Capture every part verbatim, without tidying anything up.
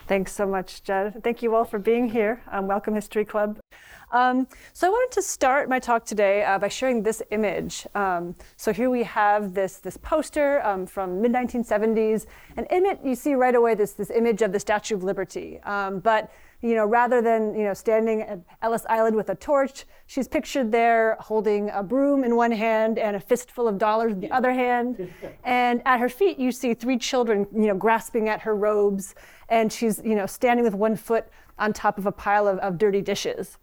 Thanks so much, Jed. Thank you all for being here. Um, welcome, History Club. Um, so I wanted to start my talk today uh, by sharing this image. Um, so here we have this, this poster um, from mid nineteen seventies. And in it, you see right away this, this image of the Statue of Liberty. Um, but you know, rather than you know, standing at Ellis Island with a torch, she's pictured there holding a broom in one hand and a fistful of dollars in the other hand. And at her feet, you see three children you know, grasping at her robes. And she's you know, standing with one foot on top of a pile of, of dirty dishes.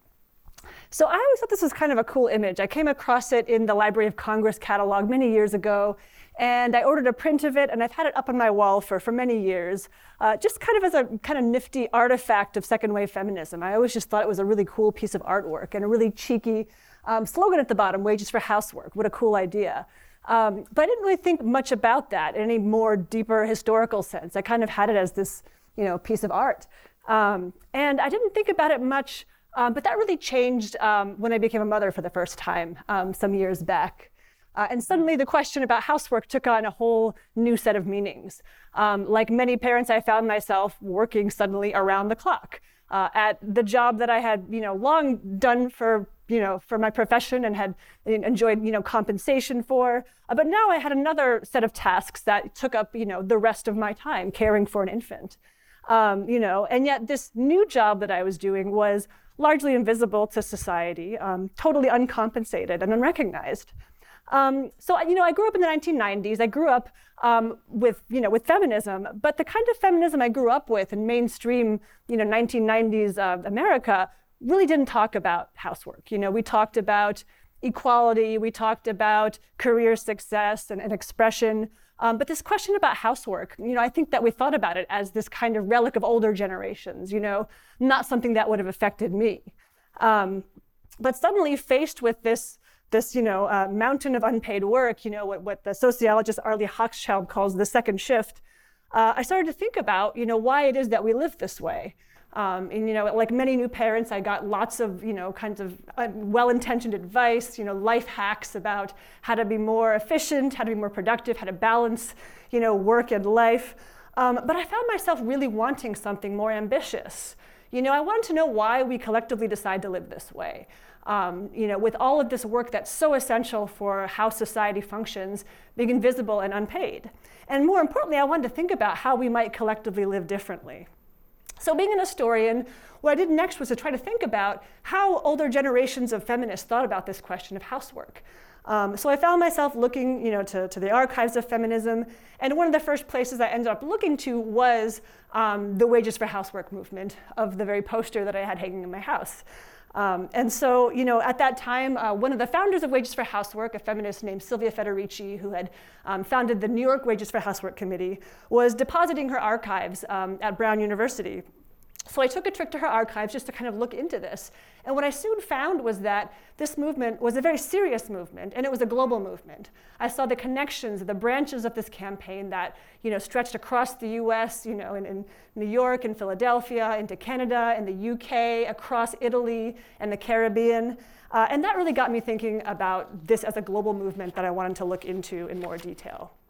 So I always thought this was kind of a cool image. I came across it in the Library of Congress catalog many years ago, and I ordered a print of it, and I've had it up on my wall for, for many years, uh, just kind of as a kind of nifty artifact of second wave feminism. I always just thought it was a really cool piece of artwork and a really cheeky um, slogan at the bottom, wages for housework. What a cool idea. Um, but I didn't really think much about that in any more deeper historical sense. I kind of had it as this you know, piece of art. Um, and I didn't think about it much, um, but that really changed um, when I became a mother for the first time um, some years back. Uh, and suddenly the question about housework took on a whole new set of meanings. Um, like many parents, I found myself working suddenly around the clock uh, at the job that I had, you know, long done for, you know, for my profession and had enjoyed, you know, compensation for. Uh, but now I had another set of tasks that took up, you know, the rest of my time caring for an infant. Um, you know, and yet this new job that I was doing was largely invisible to society, um, totally uncompensated and unrecognized. Um, so, you know, I grew up in the nineteen nineties. I grew up um, with, you know, with feminism, but the kind of feminism I grew up with in mainstream, you know, nineteen nineties uh, America really didn't talk about housework. You know, we talked about equality, we talked about career success and, and expression. Um, but this question about housework, you know, I think that we thought about it as this kind of relic of older generations, you know, not something that would have affected me. Um, but suddenly faced with this, this you know, uh, mountain of unpaid work, you know, what, what the sociologist Arlie Hochschild calls the second shift, uh, I started to think about, you know, why it is that we live this way. Um, and, you know, like many new parents, I got lots of, you know, kinds of uh, well-intentioned advice, you know, life hacks about how to be more efficient, how to be more productive, how to balance, you know, work and life. Um, but I found myself really wanting something more ambitious. You know, I wanted to know why we collectively decide to live this way. Um, you know, with all of this work that's so essential for how society functions, being invisible and unpaid. And more importantly, I wanted to think about how we might collectively live differently. So being an historian, what I did next was to try to think about how older generations of feminists thought about this question of housework. Um, so I found myself looking you know, to, to the archives of feminism, and one of the first places I ended up looking to was um, the Wages for Housework movement of the very poster that I had hanging in my house. Um, and so, you know, at that time, uh, one of the founders of Wages for Housework, a feminist named Sylvia Federici, who had um, founded the New York Wages for Housework Committee, was depositing her archives um, at Brown University. So I took a trip to her archives just to kind of look into this. And what I soon found was that this movement was a very serious movement, and it was a global movement. I saw the connections, the branches of this campaign that you know, stretched across the U S, you know, in, in New York and Philadelphia, into Canada and the U K, across Italy and the Caribbean. Uh, and that really got me thinking about this as a global movement that I wanted to look into in more detail.